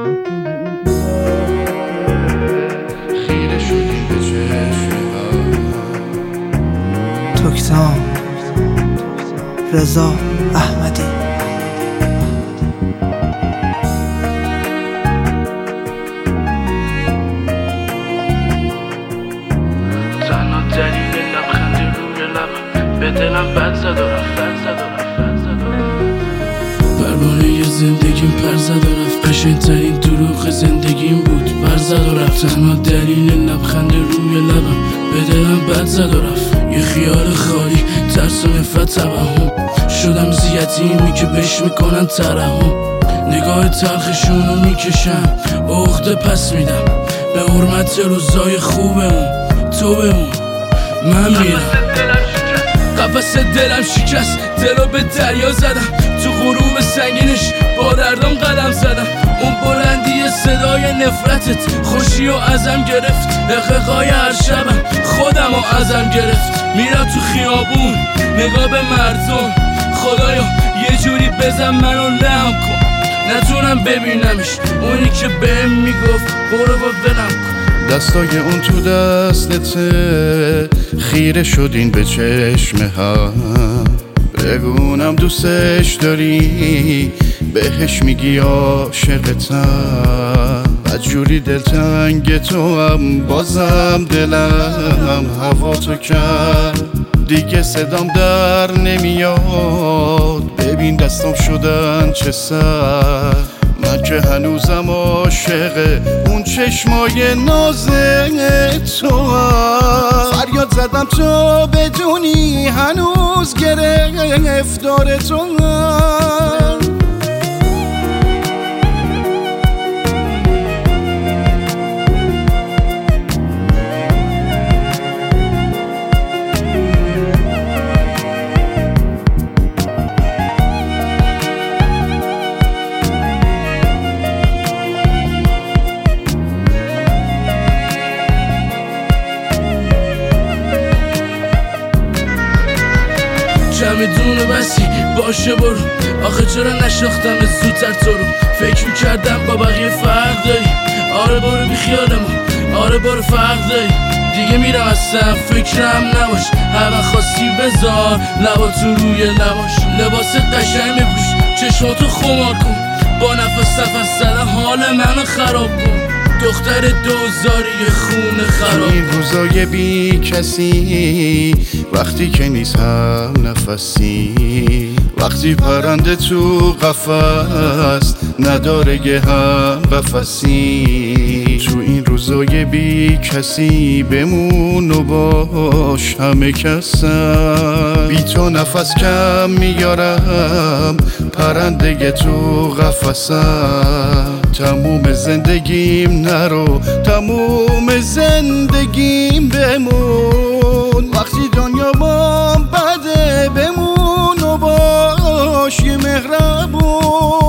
خیره شدی به چشمم. توکتام رضا احمدی. تنها دلیل لبخند روی لب به دلم بد زد و رفت. پروانه زندگیم پر زد و رفت. قشنگ‌ترین دروغ زندگیم بود پر زد و رفت. تنها دلیل لبخند روی لبم به دلم بد زد و رفت. یه خیال خالی ترس و نفرت توهم شدم زیتیمی که بهش میکنن ترحم. نگاه تلخشونو میکشم عقده پس میدم به حرمت روزای خوبمون. تو بمون من میرم. قفس دلم شکست دلو به دریا زدم. تو غروب سنگینش با دردم قدم زدم. اون بلندی صدای نفرتت خوشی و ازم گرفت. اقاقای هر شبم خودم و ازم گرفت. میرم تو خیابون نگاه به مردم. خدایا یه جوری بزن منو لم کن نتونم ببینمش. اونی که بهم میگفت برو و ولم کن. دستای اون تو دستته خیره شدین به چشم هم. بگونم دوستش داری بهش میگی عاشقتم. بدجوری دلتنگ تو هم بازم دلم هوا تو کرد. دیگه صدام در نمیاد ببین دستام شدن چه سر. من که هنوزم عاشق اون چشمای ناز تو هم. فریاد زدم تو بدونی هنوز گرفتار تو هم. چمدون بسی باشه برو. آخه چرا نشناختم زودتر تو رو. فکر میکردم با بقیه فرق داری. آره برو بی خیالم. آره برو فرق داری. دیگه میرم اصلا فکرم نباش. هر وقت خواستی بذار لبا تو روی لباش. لباس قشنگ میپوش چشماتو خمار کن. با نفس زدن حال منو خراب کن. دختر دوزاری خونه خراب. این روزای بی کسی وقتی که نیست هم نفسی. وقتی پرنده تو قفس نداره یه هم قفسی. تو این روزای بی کسی بمون و باش همه کسم. بی تو نفس کم میارم پرنده تو قفسم. تموم زندگیم نرو تموم زندگیم بمون. وقتی دنیا با بده بمون و باش یه مهربون.